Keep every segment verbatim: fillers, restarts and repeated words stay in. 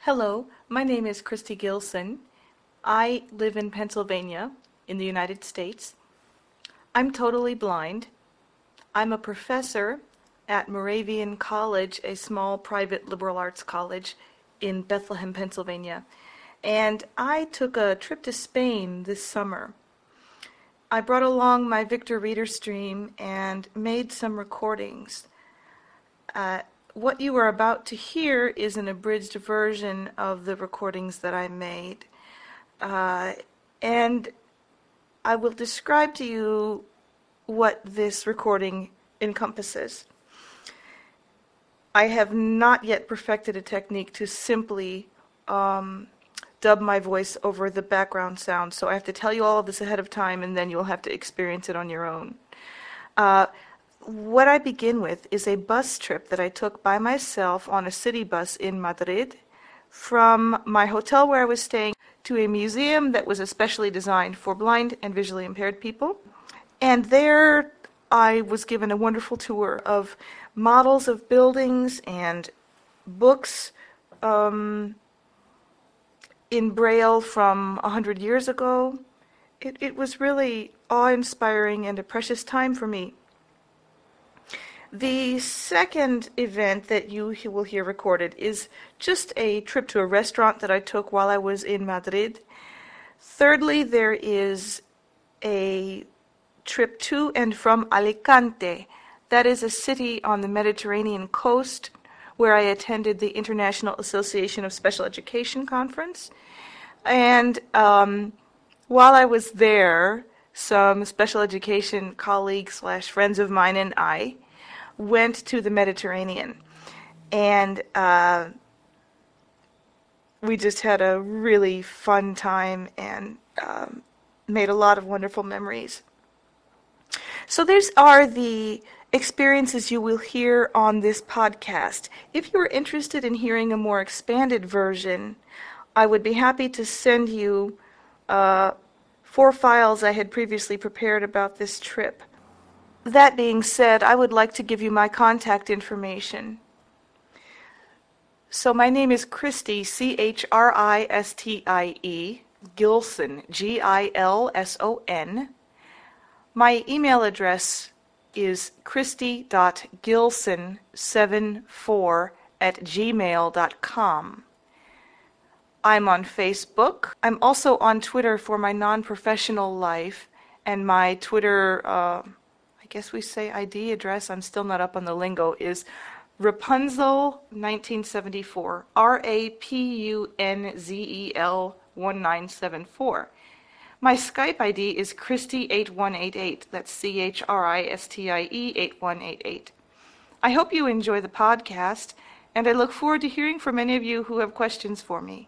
Hello, my name is Christy Gilson. I live in Pennsylvania, in the United States. I'm totally blind. I'm a professor at Moravian College, a small private liberal arts college in Bethlehem, Pennsylvania. And I took a trip to Spain this summer. I brought along my Victor Reader Stream and made some recordings. Uh, what you are about to hear is an abridged version of the recordings that I made. Uh, and I will describe to you what this recording encompasses. I have not yet perfected a technique to simply um, dub my voice over the background sound, so I have to tell you all of this ahead of time, and then you'll have to experience it on your own. Uh, what I begin with is a bus trip that I took by myself on a city bus in Madrid from my hotel where I was staying to a museum that was especially designed for blind and visually impaired people. And there I was given a wonderful tour of models of buildings and books um, in Braille from a hundred years ago. It, it was really awe-inspiring and a precious time for me. The second event that you will hear recorded is just a trip to a restaurant that I took while I was in Madrid. Thirdly, there is a trip to and from Alicante. That is a city on the Mediterranean coast where I attended the International Association of Special Education Conference. And um, while I was there, some special education colleagues slash friends of mine and I went to the Mediterranean. And uh, we just had a really fun time and um, made a lot of wonderful memories. So these are the experiences you will hear on this podcast. If you're interested in hearing a more expanded version, I would be happy to send you uh, four files I had previously prepared about this trip. That being said, I would like to give you my contact information. So my name is Christy, C H R I S T I E, Gilson, G I L S O N. My email address is christy dot gilson seven four at gmail dot com. I'm on Facebook. I'm also on Twitter for my non-professional life, and my Twitter, uh, I guess we say I D address, I'm still not up on the lingo, is Rapunzel nineteen seventy-four, R A P U N Z E L one nine seven four. My Skype I D is Christy eight one eight eight. That's C H R I S T I E eight one eight eight. I hope you enjoy the podcast, and I look forward to hearing from any of you who have questions for me.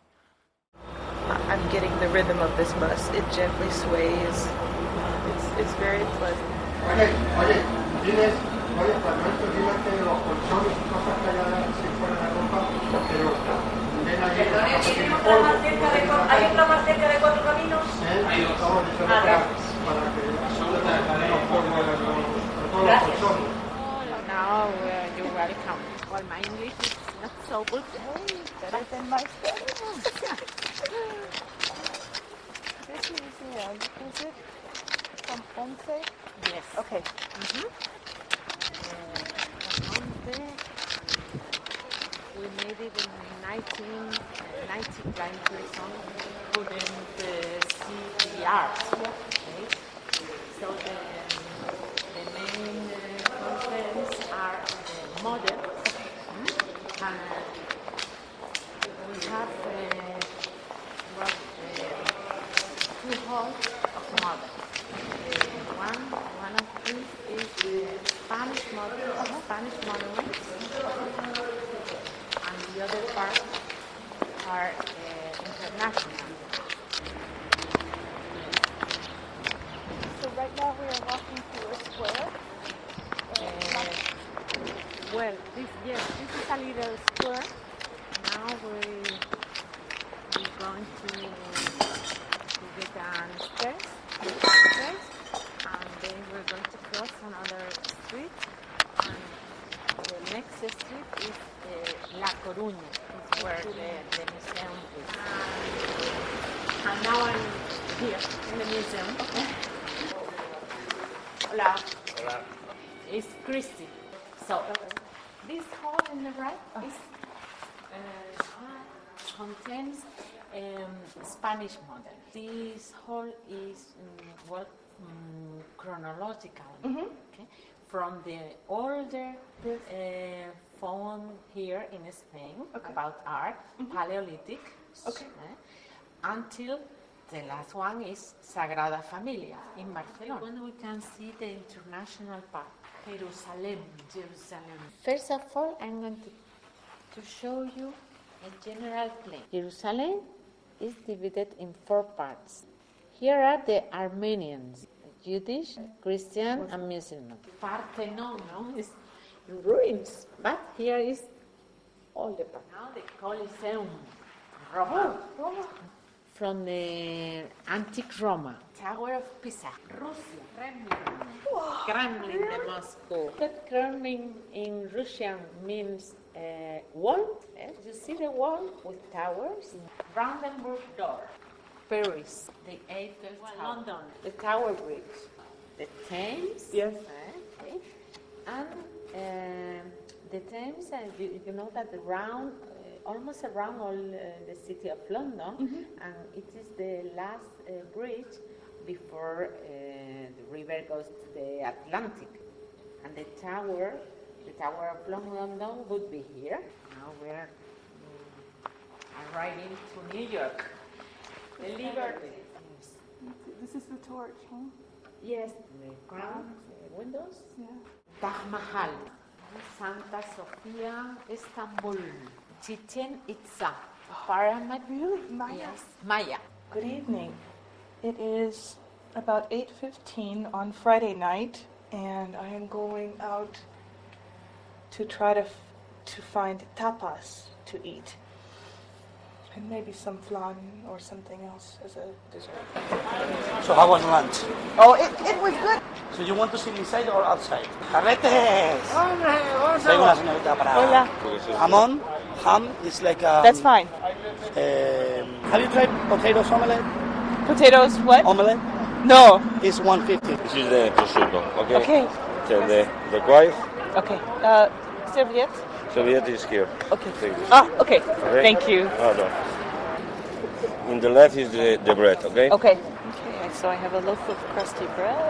I'm getting the rhythm of this bus. It gently sways. It's, it's very pleasant. Oye, oye, diles, oye, cuando esto diles que los colchones y cosas que haya si fuera la ropa, pero ven allí. ¿Hay otra más cerca de Cuatro Caminos? Hay dos. Para que no pongan los colchones. Now uh, you're welcome. Well, my English is not so good. Hey, better than my Spanish. This museum, is it from Ponce? Yes. Okay. Mm-hmm. Uh, Ponce, we made it in nineteen ninety something. Couldn't uh, see the art. Okay. So the, the main uh, contents are the models. Mm-hmm. And uh, we have uh, well, uh, two halls of models. Uh, one, one of these is the Spanish model, uh, Spanish monuments, and the other part are uh, international. So right now we are walking through a square. Uh, well, this yes, this is a little square. Now we we're going to to get an stairs, stairs, and then we're going to cross another street. And the next street is uh, La Coruña. It's where the, the museum is. And now I'm here in the museum. Hola. Hola. It's Christy. So, this hall in the right is uh, contains um, Spanish model. This hall is um, well um, chronological, Mhm. okay, from the older uh, found here in Spain Okay. about art, Paleolithic, Okay. eh, until the last one is Sagrada Familia in Barcelona. When we can see the international park, Jerusalem, Jerusalem. First of all, I'm going to, to show you a general plan. Jerusalem is divided in four parts. Here are the Armenians, Jewish, Christian, and Muslim. Parthenon no, is in ruins, but here is all the part. Now the Colosseum, Roma. From the antique Roma, Tower of Pisa, Russia, Kremlin, Kremlin de Moscow. That Kremlin in Russian means uh, wall. Eh? You see the wall with towers. Brandenburg Door, Paris, the Eiffel Tower, London, the Tower Bridge, the Thames. Yes. eh, okay. And um the Thames, uh, you, you know that around, uh, almost around all uh, the city of London, and it is the last uh, bridge before uh, the river goes to the Atlantic. And the tower, the Tower of London would be here. Now we're um, arriving to New York. The Liberty. This is the torch, huh? Yes, the crown, the windows. Yeah. Taj Mahal, Santa Sofia, Istanbul, Chichen Itza, Pyramid. Really? Maya? Yes, Maya. Good evening. It is about eight fifteen on Friday night, and I am going out to try to f- to find tapas to eat, and maybe some flan or something else as a dessert. So how was lunch? Oh, it, it was good. So you want to sit inside or outside? ¡Carretes! Traigo una señorita para... Hola. Jamón. Ham is like a... That's fine. Um, have you tried potatoes omelette? Potatoes, what? Omelette No. is one fifty. This is the prosciutto, okay? Okay. Then the, the quiet Okay. Uh, serviettes? serviette is here. Okay. Take this. Ah, okay. Okay? Thank you. Oh, no. In the left is the, the bread, okay? Okay. Okay, so I have a loaf of crusty bread,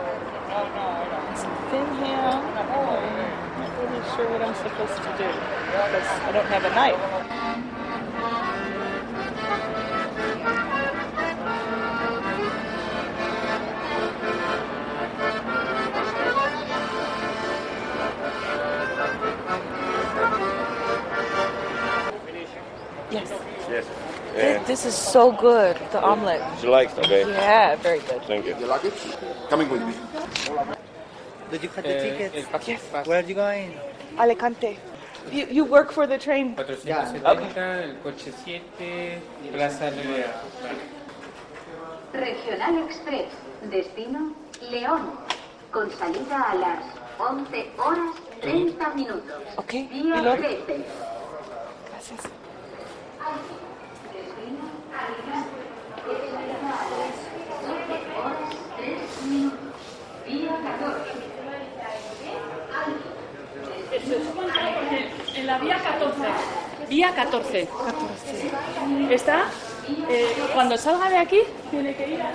some thin ham. I'm not really sure what I'm supposed to do because I don't have a knife. Yes. Yes. Th- And This is so good, the omelet. you like it, okay? Yeah, very good. Thank you. Your luggage coming with me. Did you get the ticket? Yes. Where are you going? Alicante. You, you work for the train? cuatrocientos setenta, el coche siete, Plaza Lelea. Regional Express, destino León, con salida a las once horas treinta minutos. Ok, Vía y luego- trece. Gracias. Destino Alicante, con salida a las doce horas tres minutos. Vía catorce. En la vía catorce. Vía catorce. Está, eh, cuando salga de aquí, tiene que ir a...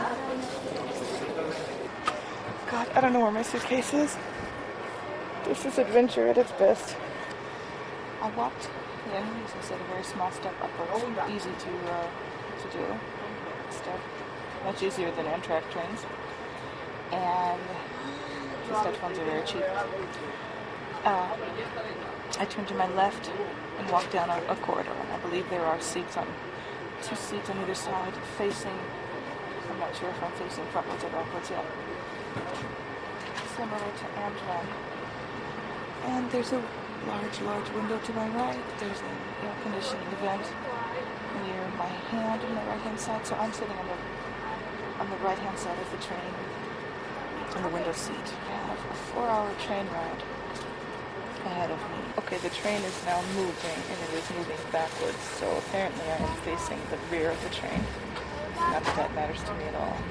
God, I don't know where my suitcase is. This is adventure at its best. I walked, yeah, as I said, a very small step upwards. Easy to uh, to do. Step much easier than Amtrak trains. And the step ones are very cheap. Uh, I turned to my left and walked down a, a corridor, and I believe there are seats on two seats on either side, facing. I'm not sure if I'm facing frontwards or backwards yet. Similar to Amtrak. And there's a large, large window to my right. There's an air conditioning vent near my hand on the right hand side. So I'm sitting on the on the right hand side of the train in the window seat. I have a four hour train ride. ahead of me. Okay, the train is now moving, and it is moving backwards, so apparently I am facing the rear of the train. Not that that matters to me at all.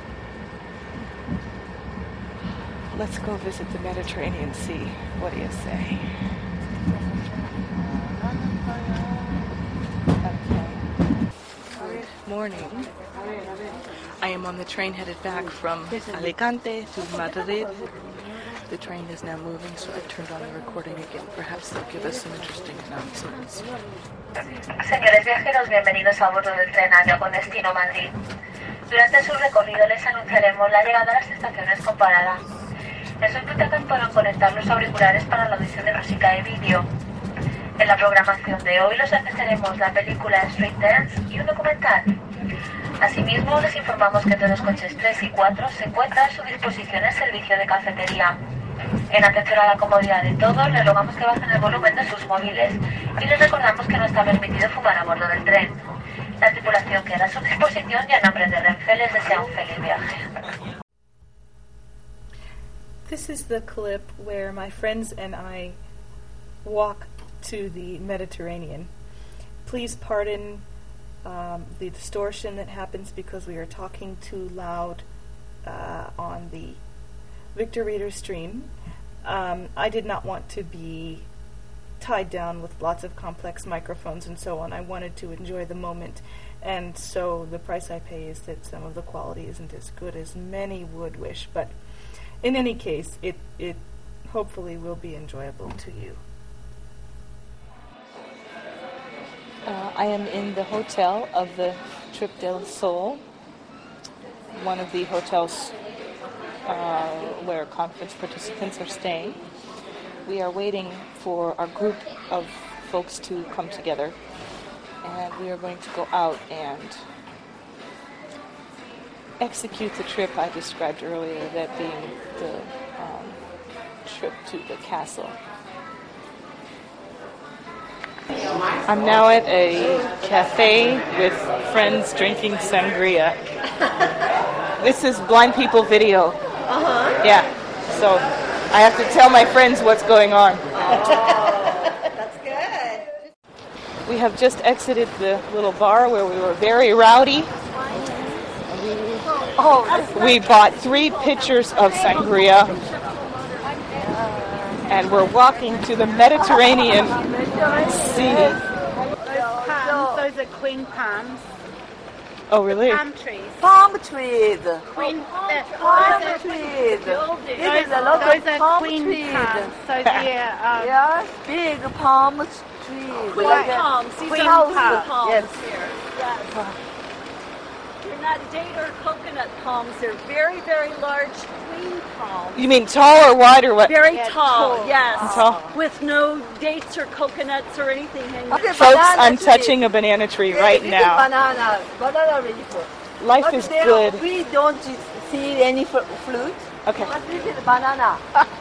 Let's go visit the Mediterranean Sea. What do you say? Good morning. I am on the train headed back from Alicante to Madrid. The train is now moving, so I've turned on the recording again. Perhaps they'll give us some interesting announcements. Señores viajeros, bienvenidos a bordo del tren Avia con destino Madrid. Durante su recorrido les anunciaremos la llegada a las estaciones con parada. Les solicito que puedan conectar los auriculares para la audición de música y vídeo. En la programación de hoy les ofreceremos la película Street Dance y un documental. Asimismo, les informamos que entre los coches tres y cuatro se encuentra a su disposición el servicio de cafetería. En atención a la comodidad de todos, les rogamos que bajen el volumen de sus móviles y les recordamos que no está permitido fumar a bordo del tren. La tripulación queda a su disposición y en nombre de Renfe les desea un feliz viaje. This is the clip where my friends and I walk to the Mediterranean. Please pardon um, the distortion that happens because we are talking too loud uh, on the Victor Reader stream. Um, I did not want to be tied down with lots of complex microphones and so on. I wanted to enjoy the moment, and so the price I pay is that some of the quality isn't as good as many would wish, but in any case, it, it hopefully will be enjoyable to you. Uh, I am in the hotel of the Trip del Sol, one of the hotels uh, where conference participants are staying. We are waiting for our group of folks to come together, and we are going to go out and execute the trip I described earlier, that being the um, trip to the castle. I'm now at a cafe with friends drinking sangria. This is blind people video. Uh-huh. Yeah, so I have to tell my friends what's going on. Oh, that's good. We have just exited the little bar where we were very rowdy. Oh, we bought three pitchers of sangria, and we're walking to the Mediterranean Sea. Those palms, those are queen palms. Oh, really? Palm trees. Palm trees. Queen, uh, Palm those trees. Those, This is a lot those of are palm queen trees. palms. So they're um, Yes, big palm trees. Queen Like a palms. These queen are house. palms. Yes. Here. Yes. They're not date or coconut palms. They're very, very large queen palms. You mean tall or wide or what? Very Yeah, tall, tall. yes. Tall. With no dates or coconuts or anything hanging. Okay, Folks, banana I'm tree. touching a banana tree Yeah, right this is now. Banana, banana leaf. Life But is there good. We don't see any fr- fruit. Okay. But this is banana.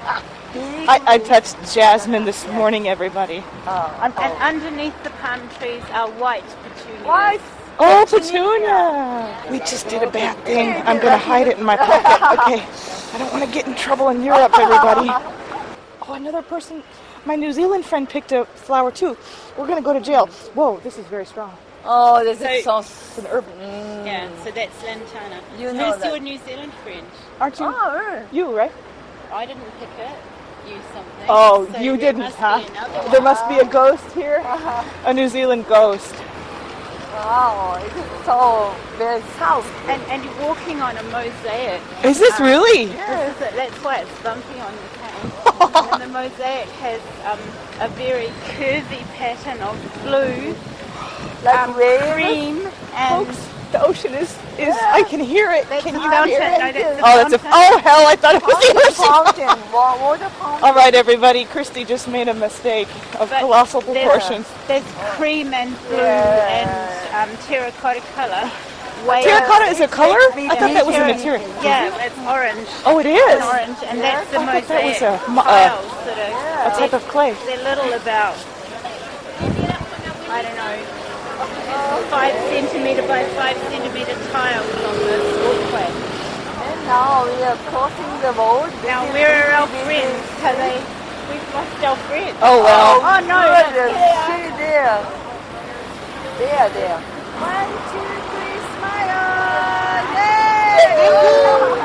Big I, I leaf. touched jasmine this morning, everybody. Oh, And, oh. and underneath the palm trees are white petunias. White. Oh, petunia! We just did a bad thing. I'm going to hide it in my pocket. Okay. I don't want to get in trouble in Europe, everybody. Oh, another person. My New Zealand friend picked a flower, too. We're going to go to jail. Whoa, this is very strong. Oh, this is So- so. It's an herb. Yeah, so that's lantana. You know Who's that. your New Zealand friend? Aren't you? Oh, really? You, right? I didn't pick it. You something. Oh, So you there didn't, must huh? be another There one. must be a ghost here. A New Zealand ghost. Wow, it is so very south. And, and you're walking on a mosaic. Is this really? Yes, that's why it's bumpy on the cane. And the mosaic has um, a very curvy pattern of blue, Like um, wave. cream, and Folks, the ocean is, is I can hear it. that's Can a you fountain. hear No, it? that's a Oh, that's a, fountain. oh hell, I thought it was the Water ocean. fountain. wa- Water fountain. All right, everybody, Christy just made a mistake of But colossal there's- proportions. There's cream and blue Yeah. and um, terracotta color. Way Terracotta up- is a color? I thought that was a terra- material. Yeah, it's orange. Oh, it It's is? orange, and that's the I thought that was mosaic a mo- uh, tiles that are A type of clay. they're little about I don't know five centimeter by five centimeter tiles on this walkway. And now we are crossing the road. Now This where is are our big, friends? Have they we've lost our friend. Oh, well. Oh, no. Goodness, There. see there. There, there. One, two, three, smile. Yay!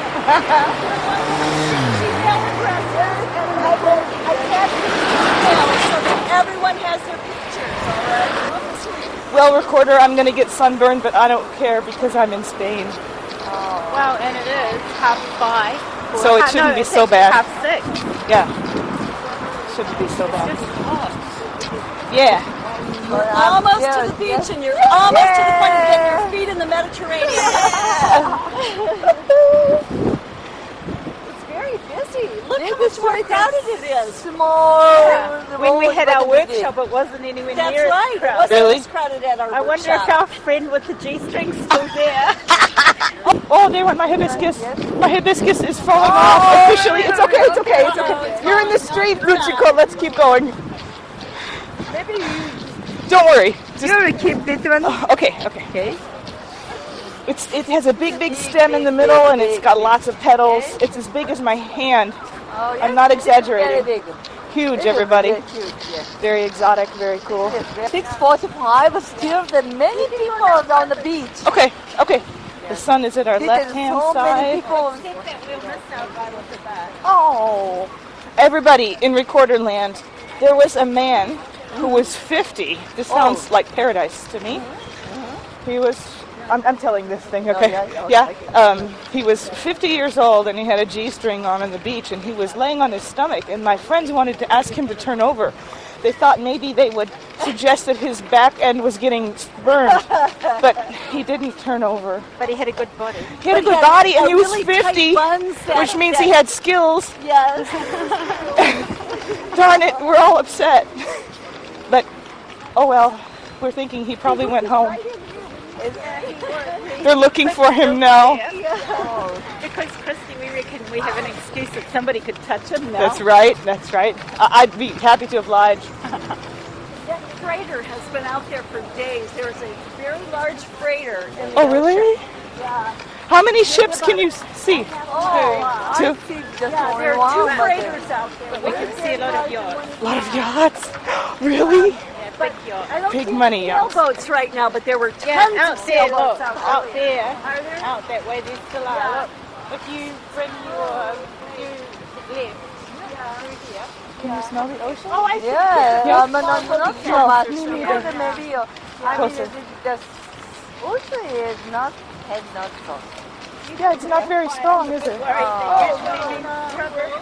I will attach the email so that everyone has their pictures, all right? Well, recorder, I'm going to get sunburned, but I don't care because I'm in Spain. Oh. Well, and it is half five. So it Uh, shouldn't no, be it's so actually bad. half six. Yeah. Shouldn't be so It's bad. just hot. Yeah. You're almost to the beach and you're almost to the point of getting your feet in the Mediterranean. It's very busy. Look how much more crowded it is. Small. Yeah. When we had our workshop, it wasn't anywhere That's near right. as It crowded. wasn't Really? as crowded at our I wonder workshop. if our friend with the G-string's still there. Oh, they want my hibiscus. My hibiscus is falling off officially. It's okay, it's okay, it's okay. You're in the street, Luchico. Let's keep going. Maybe you, Don't worry. Just, you will keep this one. oh, okay, okay. Okay. It's It has a big, big stem in the middle, and it's got lots of petals. It's as big as my hand. Oh, yes, I'm not it's exaggerating. Very big. Huge, It is everybody. very huge, yes. Very exotic, very cool. six forty-five, still there are many people on the beach. Okay, okay. The sun is at our There left-hand are so many side. people. Oh, everybody in recorder land, there was a man who was fifty. This sounds Oh. like paradise to me. He was, I'm, I'm telling this thing, okay? yeah, yeah. Um, he was fifty years old and he had a G-string on on the beach and he was laying on his stomach and my friends wanted to ask him to turn over. They thought maybe they would suggest that his back end was getting burned, but he didn't turn over. But he had a good body. He had a But good he had body and a he was really tight fifty, buns that- which means that- he had skills. Yes. Darn it, we're all upset. But, oh well, we're thinking he probably went home. They're looking for him now. Oh, because, Christy, we reckon we have an excuse that somebody could touch him now. That's right, that's right. I- I'd be happy to oblige. That freighter has been out there for days. There's a very large freighter in the Oh, ocean. really? Yeah. How many ships can you s- see? Oh, Two. I see just Yeah, only there are one, two but freighters out there. But we can see a lot of yachts. A lot of yachts. Really? Yeah, big yachts. I don't Big see money yachts. sailboats right now, but there were tons Yeah, of out there, sailboats look. out, Out there. Are there? Out that way, there's still are. Yeah. Look, if you bring your, you left through here. Can you smell the ocean? Oh, I see. yeah, Yeah. um, not, not so No, much. me Because neither. maybe, uh, I mean, Closer. the, the ocean is not, has not so. Yeah, it's not very strong, is it? Worried that you're in trouble.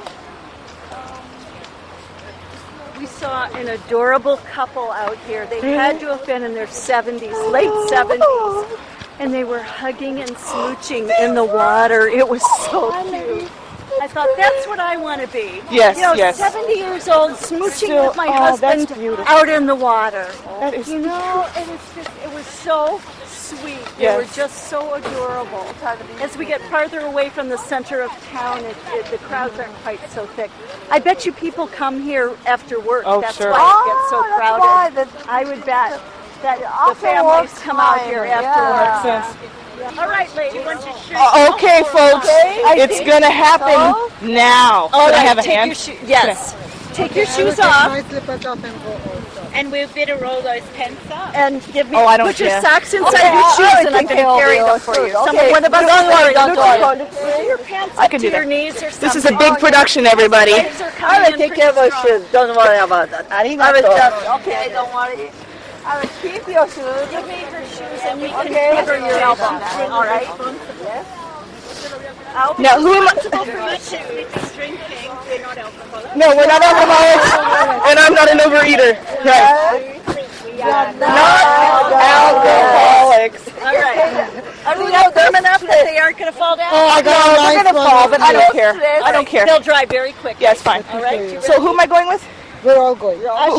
We saw an adorable couple out here. They had to have been in their seventies, late seventies. And they were hugging and smooching in the water. It was so cute. I thought, that's what I want to be. Yes, you know, yes. seventy years old, smooching Still- with my oh, that's husband beautiful. out in the water. That is You know, it was just, it was so sweet. They Yes. were just so adorable. As we get farther away from the center of town, it, it, the crowds aren't quite so thick. I bet you people come here after work. Oh, that's sure. why it gets so Oh, that's crowded. why the- I would bet that the After families work come out time, here yeah. after work. Makes sense. All right, ladies. Uh, okay, folks, I it's think gonna happen so. now. All Can I right, have a take hand? your shoe- yes. Take your shoes off And we'll better roll those pants up. and give me Oh, I don't put your care. socks inside Okay, your I- shoes, I and I'm can going to carry help them you. for you. Okay, Someone, one of us don't will worry, carry don't them. worry. Put your pants I up can to do your that. knees or something. This is a big production, everybody. Legs are I coming will in take pretty care of your strong. shoes. Don't worry about that. I will Arigato. just, okay, don't worry. I will keep your shoes. Give me your shoes and you Okay. can cover your elbows. All right? Yes. I'll be Now, who am I? responsible for your shoes. Drinking, we're not alcoholics. No, we're not alcoholics, and I'm not an overeater. Right. Not alcoholics. All right. Are we not firm enough that they aren't going to fall down? Oh, I got a nice gonna fall, but I don't care. I don't care. They'll dry very quick. Yes, fine. All right. You So who am I going with? We're all going. Who, who,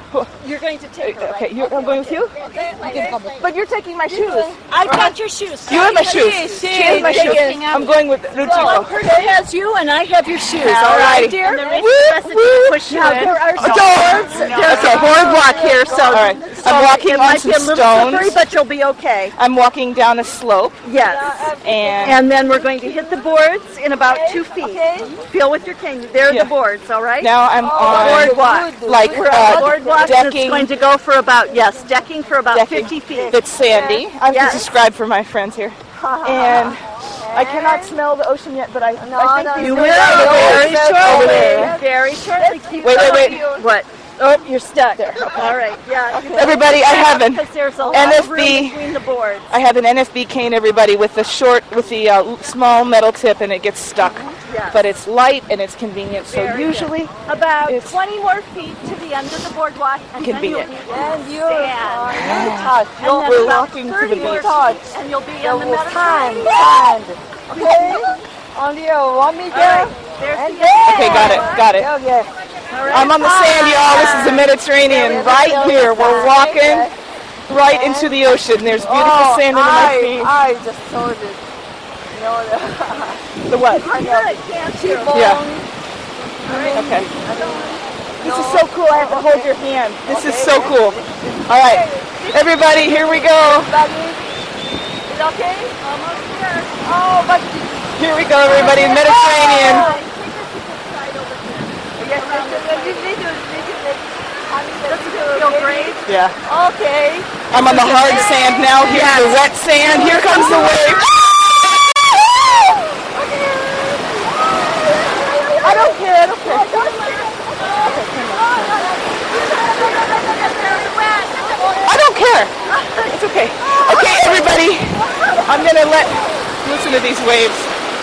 You're going to take her, Okay, right? you're, I'm going with you? But you're taking my shoes. I got your shoes. You have my shoes. She, She has my shoes. I'm going with So Luchico. Percy has you, and I have your shoes. All All right, righty. dear. And there there is is to push you Now, in. there are No. stones. No. There's Okay. a boardwalk here, so, All right. so I'm walking it on might some be a little stones. slippery, but you'll be okay. I'm walking down a slope. Yes. And, And then we're going to hit the boards in about two feet. Feel with your cane. There are Yeah. the boards, all right? now I'm on boardwalk. like We're on uh, boardwalk that's decking going to go for about, yes, decking for about Decking. fifty feet. that's sandy. I have Yes. to describe for my friends here. And I cannot smell the ocean yet, but I, I think You these will guys are very over shortly. there. Very shortly. Keep Wait, wait, going. wait. What? Oh, you're stuck. There. All right. Yeah. you Everybody, I have an Because there's a lot N F of room B. between the boards. I have an N F B cane, everybody, with the short, with the uh, small metal tip, and it gets stuck. Yes. But it's light and it's convenient. So Very usually, good. About it's twenty more feet to the end of the boardwalk, and Convenient. then you'll And be you're, stand. you're touch. And You're then we're about walking to thirty the more beach. feet, and you'll be in the Sand, Mediterranean. sand. Okay? Only you want me All there? right. There's And the okay, got it, got it. Okay. All right. I'm on the sand, y'all. This is the Mediterranean right here. We're walking right into the ocean. There's beautiful Oh, sand under my I, feet. I just told it. You know, the, The what? I know it, can't you? Yeah. Okay. This is so cool. I have to hold your hand. This is so cool. All right, everybody, here we go. Is it okay? Almost here. Oh, but Here we go, everybody. Mediterranean. yes, yes, yes, you need to, you need to make. Does it feel great? Yeah. Okay. I'm on the hard sand now. Here's the wet sand. Here comes the wave. I don't care. I don't care. I don't care. It's okay. Okay, everybody. I'm gonna let listen to these waves.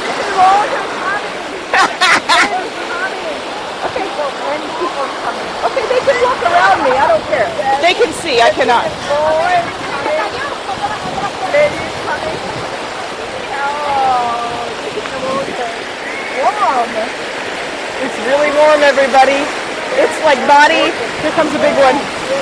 Okay, so many people coming. Okay, they can walk around me. I don't care. They can see. I cannot. Ladies coming. Oh, warm. It's really warm, everybody. It's like body. Here comes a big one.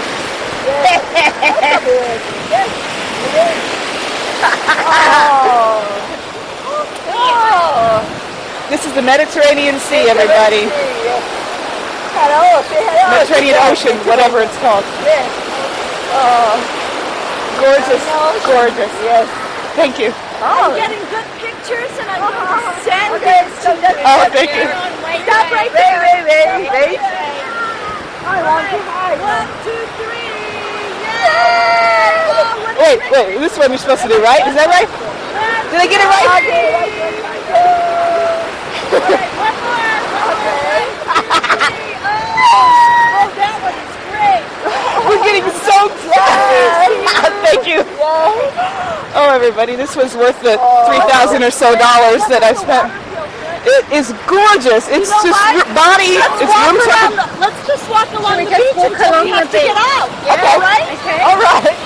Oh. This is the Mediterranean Sea, everybody. Hello, say hello. Mediterranean Ocean, whatever it's called. Yes. Oh, gorgeous, gorgeous. Yes. Thank you. I'm getting good pictures, and I'm going to send Okay, these so to that's Oh, thank you. Stop right Wait, there. wait, wait, wait. I want to hide. One, two, three. Yay! Oh, what Wait, wait. This is what we're supposed to do, right? Is that right? Did I get it right? Okay, right, right, right. One more. One more. Oh, that one is great. We're getting soaked. Thank you. Oh, everybody, this was worth the three thousand or so dollars that I spent. It is gorgeous. It's You know just what? r- body. Let's It's walk room around temp- the, let's just walk along we the just beach walk until along we the have to beach? get out. Okay. All right? Okay. All right.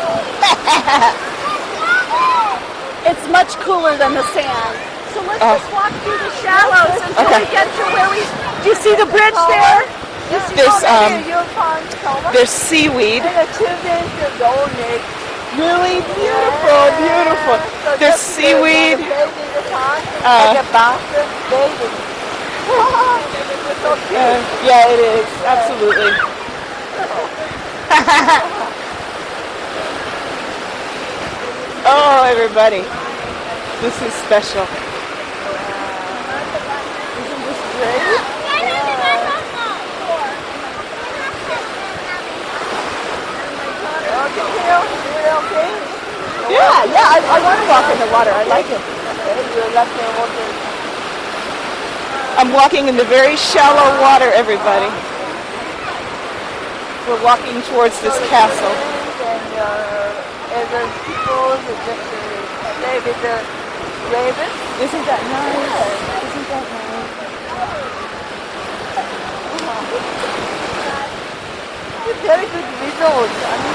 It's much cooler than the sand. So let's Oh. just walk through the shallows until Okay. we get to where we... Do you see the bridge there? There's um, You found Thomas? there's seaweed. And the children should donate. Really beautiful, beautiful. So There's just because seaweed. the baby in the pond, Uh, like a basket baby. It's so cute. Uh, yeah, it is. Absolutely. Oh, everybody. This is special. Isn't this great? Okay, Kale, you okay? Yeah, yeah, I, I want to walk in the water. I like it. Okay, you like the water. I'm walking in the very shallow water, everybody. We're walking towards this castle. And uh, and the people that just uh, play with the ravens. Isn't that nice? Isn't that nice? It's very good result. I mean,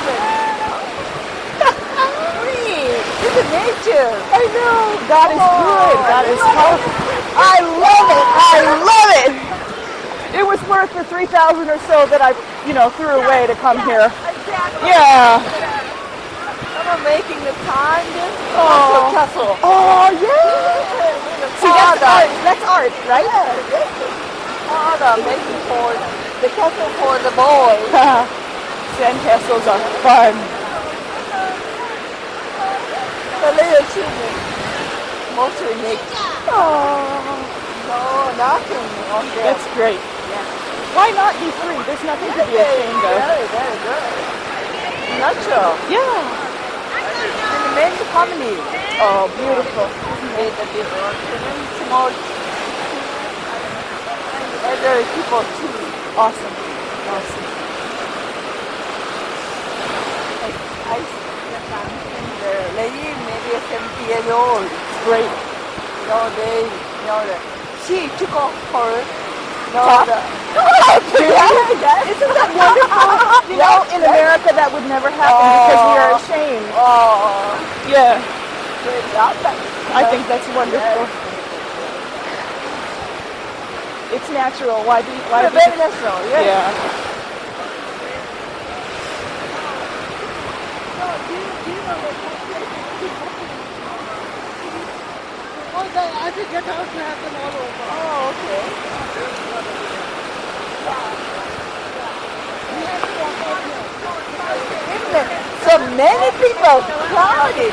it's a nature. I know. God is good. God is powerful. I love it. I love it. It was worth the three thousand or so that I you know, threw away to come here. Exactly. Yeah. I'm making the pond. Oh. Castle. Oh, yeah. See, that's art. That's art, right? Oh, I'm making for the castle for the boys. Sand castles are fun. The little children mostly make. Oh. No, nothing on there. That's great. Yeah. Why not be free? There's nothing to be ashamed of. Very, very good. Natural. Yeah. And the main family. Oh, beautiful. Made a difference. Small. Elderly people too. Awesome. Awesome. I see the lady maybe seventy years old. Great. You know, they, you know, the, she took off her, you know, Top? the, Isn't that wonderful? You know, in America that would never happen because we are ashamed. Oh, Yeah. yeah. I think that's wonderful. It's natural. Why do you, why do Very you, natural, yes. Yeah. I think that also happen all over. Oh, okay. So many people crowded.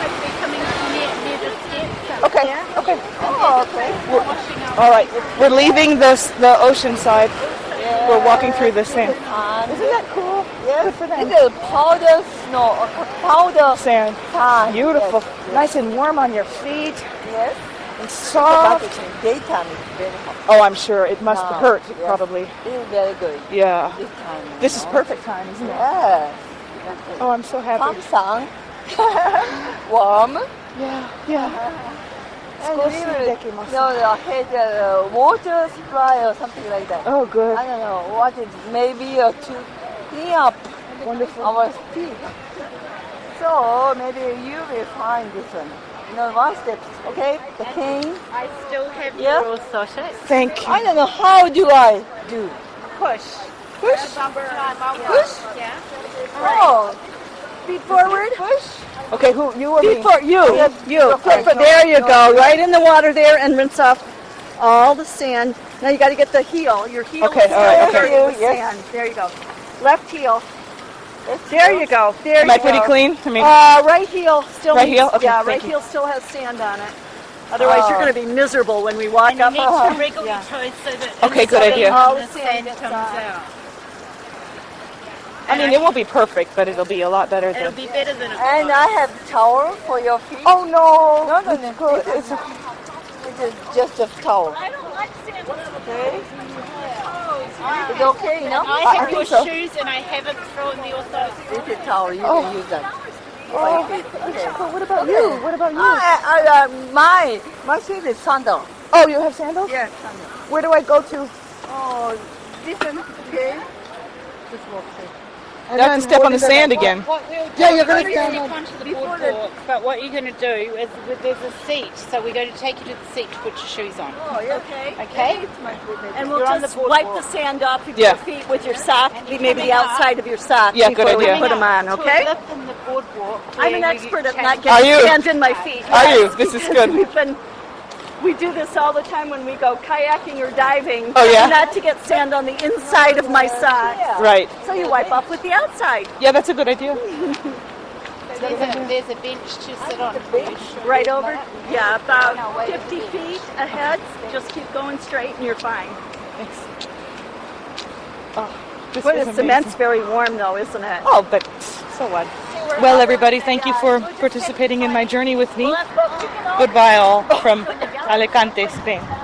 Okay. Okay. Oh, okay. All right. We're leaving this the ocean side. We're walking through the sand. Isn't that cool? Yes. Good for them. It's a powder snow, uh, powder Sand. sand. Beautiful. Yes. Nice and warm on your feet. Yes. And But soft. in daytime it's very hot. Oh, I'm sure it must No, hurt. yes. Probably. It's very good. Yeah. This time. you This is know. perfect time, isn't it? Yes. Oh, I'm so happy. Some sun. Warm. Yeah. Yeah. And 少 we し will, できます。 you know, the had a water supply or something like that. Oh, good. I don't know what it maybe uh, to clean up Wonderful. our feet. So maybe you will find this one. You know, one step, okay? The cane. I still have Yeah. your sausage. Thank you. I don't know how do I do. Push. Push. Push? Yeah. Oh. Feet forward. Push. Okay, who you or me? Feet for you. Yes, You. okay. Feet for- there you go. Right in the water there and rinse off all the sand. Now you got to get the heel. Your heel Okay, is all right, covered okay. with Yes. sand. There you go. Left heel. Let's There go. you go. There Am you I pretty go. clean? I mean, Uh, right heel still Right needs, heel? Okay, yeah, thank right you. heel still has sand on it. Otherwise, you're Oh. going to be miserable when we walk And you up. need to wriggle Yeah. your toes so that Okay, good inside idea. All the the sand sand gets comes on. out. I mean, it won't be perfect, but it'll be a lot better It'll than. be better than it And was. I have towel for your feet. Oh no! No, no, no. It's good. This is, this is just a towel. Okay. It's okay, you know? I I have think your so. shoes and I haven't thrown the authority. This is towel. You Oh. can use that. Oh, For your feet. but what about you? What about you? I, I, uh, my, my feet is sandal. Oh, you have sandals? Yes, sandal. Where do I go to? Oh, this one, okay? Just walk there. I have to step on the sand again. What we'll do Yeah, you're gonna is stand step on- onto the before boardwalk, but what you're going to do is there's a seat, so we're going to take you to the seat to put your shoes on. Oh, yeah. Okay. Okay? It's my foot. And we'll You're on just the wipe boardwalk. the sand off of Yeah. your feet with your sock, maybe the outside of your sock Yeah, good before we idea. put them on, To a okay? lip in the boardwalk I'm an where you expert at change- not Are getting you? sand in my feet. Are Yes. you? This is good. We've been, we do this all the time when we go kayaking or diving. Oh, yeah? Not to get sand on the inside of my sock. Right. So you wipe off with the outside. Yeah, that's a good idea. There's a, there's a bench to sit on. Right over, yeah, about fifty feet ahead. Just keep going straight and you're fine. Thanks. Oh, this But is the cement's amazing. very warm though, isn't it? Oh, but so what? Well, everybody, thank you for participating in my journey with me. Goodbye, all from Alicante, Spain.